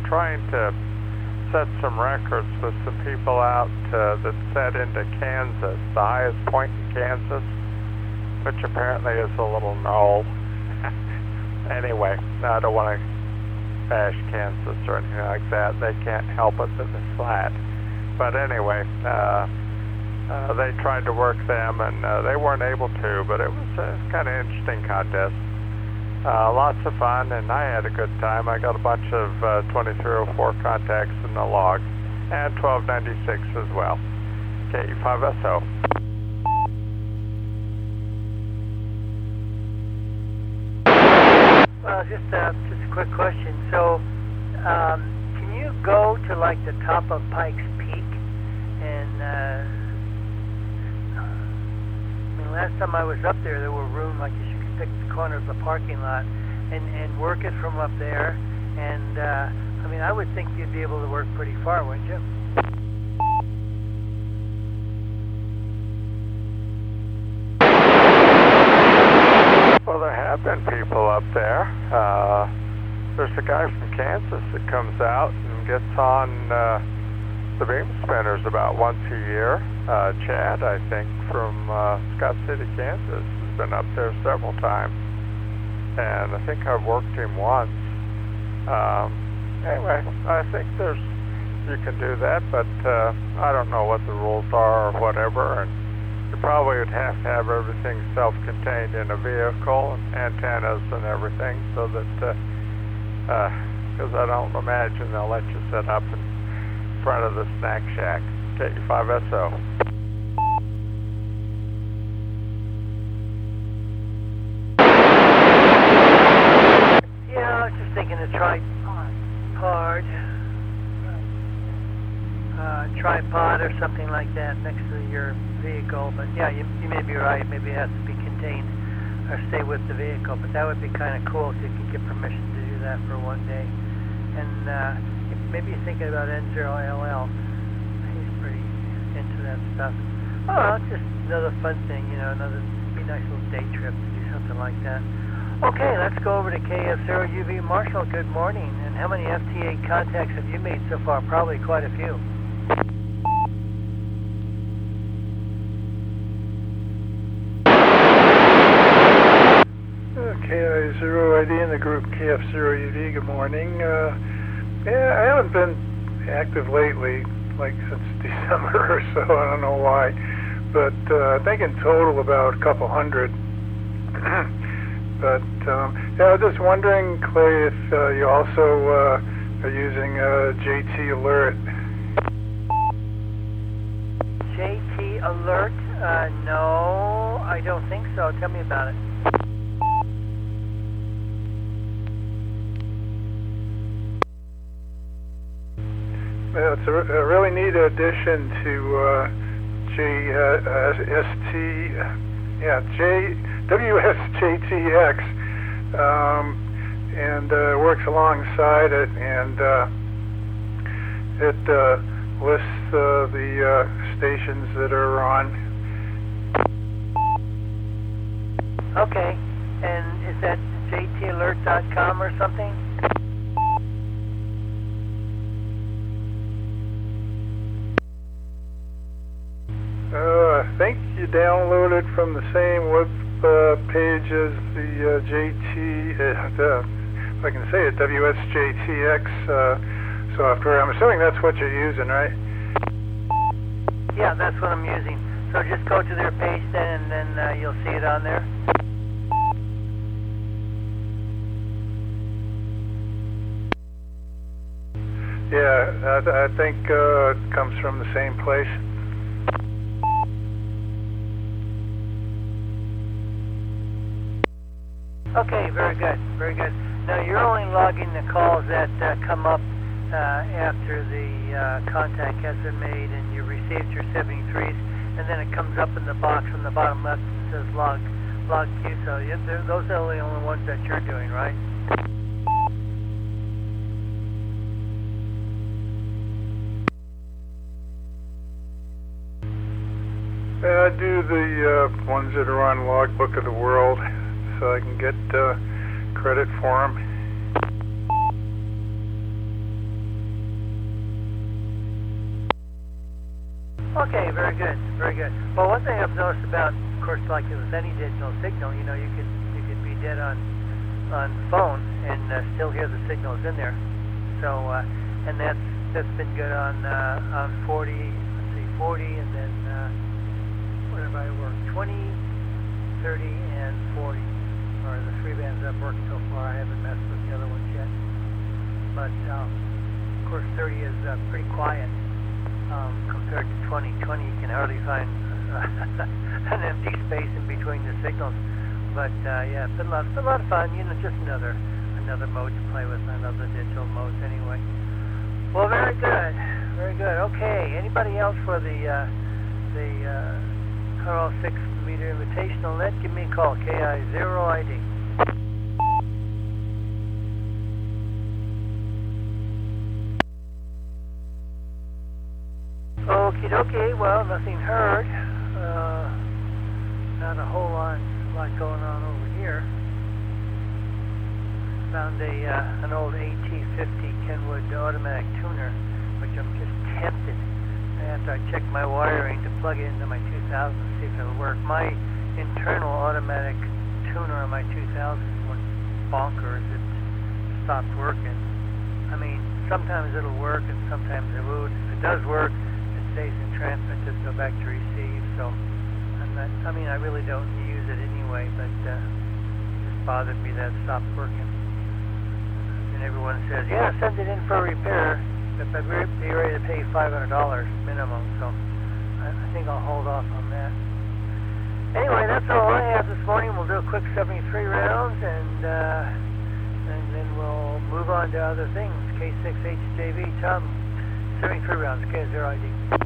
trying to set some records with some people out that set into Kansas, the highest point in Kansas, which apparently is a little knoll. Anyway, I don't want to bash Kansas or anything like that. They can't help it that it's flat. But anyway, they tried to work them, and they weren't able to, but it was kind of interesting contest. Lots of fun, and I had a good time. I got a bunch of 2304 contacts in the log, and 1296 as well. KE5SO. Well, just a quick question. So, can you go to like the top of Pikes Peak? And I mean, last time I was up there were room like you could pick the corner of the parking lot and work it from up there. And I mean, I would think you'd be able to work pretty far, wouldn't you? Well, there have been people up there. There's a guy from Kansas that comes out and gets on the beam spinners about once a year. Chad, I think, from Scott City, Kansas, has been up there several times. And I think I've worked him once. Anyway, I think you can do that, but I don't know what the rules are or whatever. And you probably would have to have everything self-contained in a vehicle, and antennas and everything, so that, because I don't imagine they'll let you set up in front of the snack shack. KE5SO. Yeah, I was just thinking a tripod or something like that next to your vehicle. But yeah, you may be right. Maybe it has to be contained or stay with the vehicle. But that would be kind of cool if you could get permission to do that for one day. And maybe you're thinking about N0LL. He's pretty into that stuff. Oh, it's just another fun thing, you know, be a nice little day trip to do something like that. Okay, let's go over to KF0UV. Marshall, good morning. And how many FTA contacts have you made so far? Probably quite a few. KI0ID in the group KF0UD, good morning. Yeah, I haven't been active lately, like since December or so, I don't know why. But I think in total about a couple hundred. But yeah, I was just wondering, Clay, if you also are using JT Alert. JT Alert? No, I don't think so. Tell me about it. Well, it's a really neat addition to WSJTX, and works alongside it, and it lists the stations that are on. Okay, and is that jtalert.com or something? I think you downloaded from the same web page as the JT, if I can say it, WSJTX software. I'm assuming that's what you're using, right? Yeah, that's what I'm using. So just go to their page then, and then you'll see it on there. Yeah, I think it comes from the same place. Okay, very good, very good. Now you're only logging the calls that come up after the contact has been made and you received your 73s, and then it comes up in the box on the bottom left and says log queue. So those are the only ones that you're doing, right? I do the ones that are on Logbook of the World, so I can get credit for them. Okay, very good, very good. Well, one thing I've noticed about, of course, like with any digital signal, you know, you could be dead on phone and still hear the signals in there. So, and that's been good on 40. Let's see, 40, and then what have I worked? 20, 30, and 40 are the three bands I've worked so far. I haven't messed with the other ones yet. But of course, 30 is pretty quiet. Compared to 20. 20 you can hardly find an empty space in between the signals. But yeah, it's been a lot of fun. You know, just another mode to play with, another digital modes anyway. Well, very good, very good. Okay, anybody else for the Carl 6 meter invitational net? Give me a call. KI0ID. Okie dokie, well, nothing heard. Not a whole lot going on over here. Found an old AT50 Kenwood automatic tuner, which I'm just tempted. After I check my wiring to plug it into my 2000, see if it'll work. My internal automatic tuner on my 2000 went bonkers. It stopped working. I mean, sometimes it'll work and sometimes it won't. If it does work, stays in transmit, just go back to receive. So I really don't use it anyway, but it just bothered me that it stopped working. And everyone says, yeah, send it in for repair, but we'd be ready to pay $500 minimum, so I think I'll hold off on that. Anyway, that's all I have this morning. We'll do a quick 73 rounds, and then we'll move on to other things. K6HJV, Tom, 73 rounds, K0ID.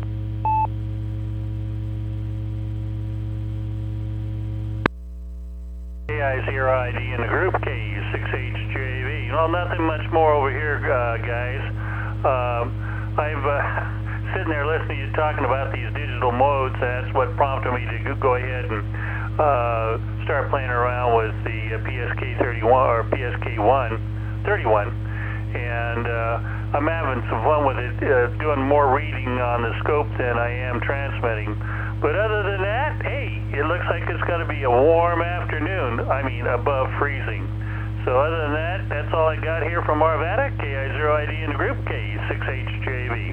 KI0ID in the group, K6HJV. Well, nothing much more over here, guys. I've sitting there listening to you talking about these digital modes. That's what prompted me to go ahead and start playing around with the PSK31 or PSK31, and I'm having some fun with it, doing more reading on the scope than I am transmitting. But other than that, hey, it looks like it's going to be a warm afternoon. I mean, above freezing. So other than that, that's all I got here from Arvada, KI0ID in the group, K6HJV.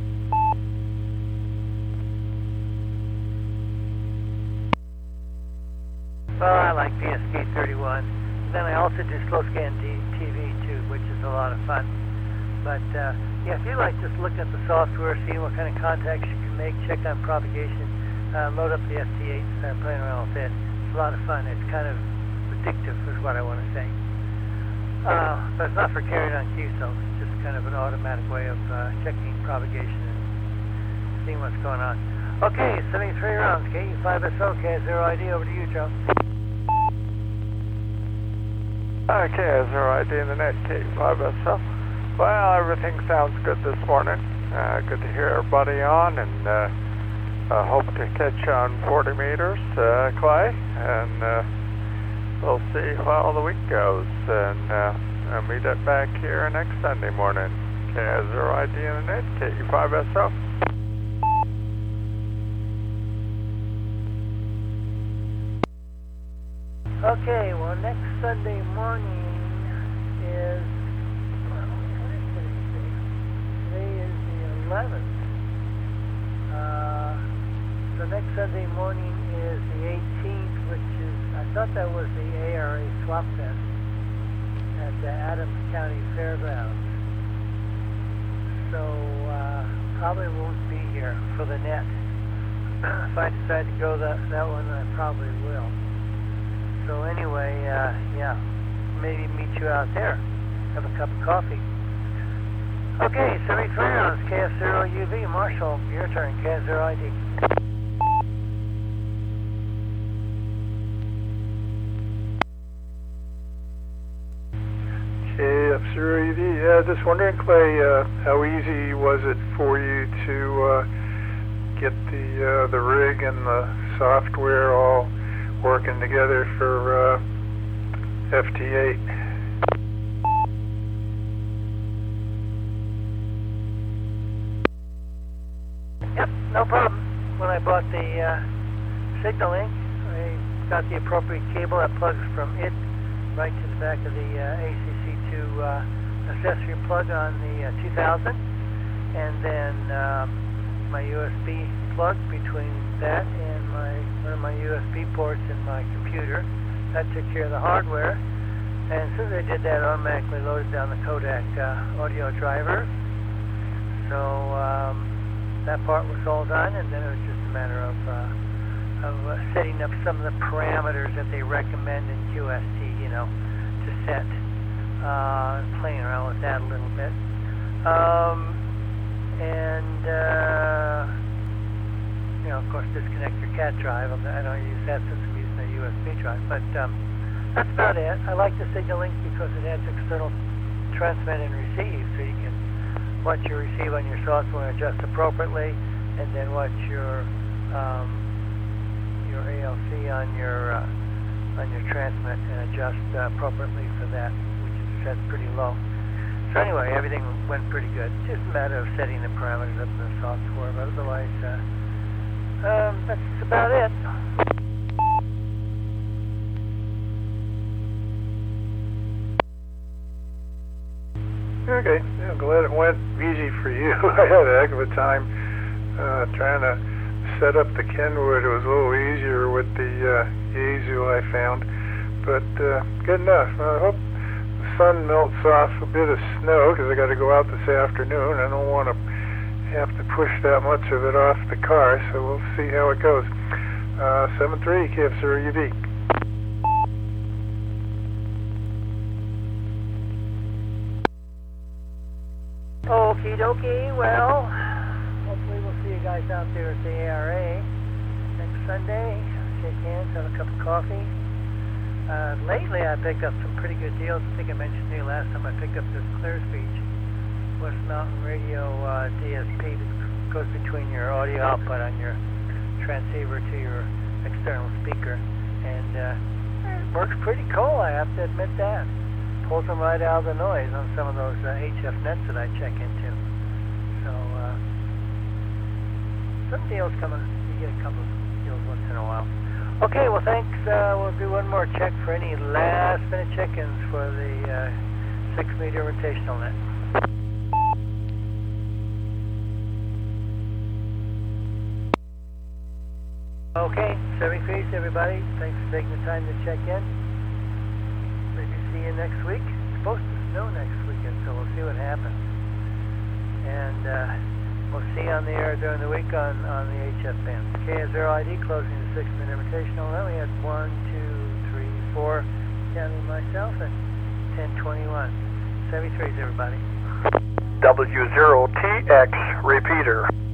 Well, I like PSK31. Then I also do slow scan TV too, which is a lot of fun. But yeah, if you like just looking at the software, seeing what kind of contacts you can make, check on propagation, load up the ST8, start playing around with it. It's a lot of fun. It's kind of addictive, is what I want to say. But it's not for carrying on QSO. It's just kind of an automatic way of checking propagation and seeing what's going on. Okay, 73 rounds, KU5SO, K0ID, over to you, Joe. KI0ID in the net, K5SO. Well, everything sounds good this morning. Good to hear everybody on, and hope to catch you on 40 meters, Clay, and we'll see how the week goes, and meet up back here next Sunday morning. KI0ID in the net, KU5SO. Okay, well, next Sunday morning is, what is today? Today is the 11th. So next Sunday morning is the 18th, which is, I thought that was the ARA Swap Fest at the Adams County Fairgrounds. So probably won't be here for the net. If I decide to go that one, I probably will. So anyway, yeah, maybe meet you out there, have a cup of coffee. Okay, 73 rounds, KF0UV, Marshall, your turn, KF0ID. KF0UV, yeah, just wondering, Clay, how easy was it for you to get the rig and the software all working together for FT8? Yep, no problem. when I bought the Signalink, I got the appropriate cable that plugs from it right to the back of the ACC2 accessory plug on the 2000, and then my USB plug between that and one of my USB ports in my computer. That took care of the hardware, and as soon as I did that, I automatically loaded down the Kodak audio driver. So that part was all done, and then it was just a matter of setting up some of the parameters that they recommend in QST, to set, playing around with that a little bit. Of course, disconnect your CAT drive. I don't use that since I'm using a USB drive, but that's about it. I like the Signalink because it has external transmit and receive, so you can watch your receive on your software and adjust appropriately, and then watch your ALC on your transmit and adjust appropriately for that, which is set pretty low. So anyway, everything went pretty good. It's just a matter of setting the parameters up in the software, but otherwise, that's about it. Okay, yeah, glad it went easy for you. I had a heck of a time trying to set up the Kenwood. It was a little easier with the Yaesu I found, but good enough. I hope the sun melts off a bit of snow because I got to go out this afternoon. I don't want to have to push that much of it off the car, so we'll see how it goes. 7-3, KFSR UV. Okie dokie, well, hopefully we'll see you guys out there at the ARA next Sunday. Shake hands, have a cup of coffee. Lately I picked up some pretty good deals. I think I mentioned to you last time I picked up this ClearSpeech West Mountain Radio DSP that goes between your audio output on your transceiver to your external speaker. And it works pretty cool, I have to admit that. Pulls them right out of the noise on some of those HF nets that I check into. So, some deals coming. You get a couple of deals once in a while. Okay, well, thanks. We'll do one more check for any last-minute check-ins for the 6-meter rotational net. Okay, 73s, everybody. Thanks for taking the time to check in. Maybe see you next week. It's supposed to snow next weekend, so we'll see what happens. And we'll see you on the air during the week on the HF bands. KS0ID closing the 6-minute rotational. Now we had 1, 2, 3, 4, counting myself, and 1021. 73s, everybody. W0TX repeater.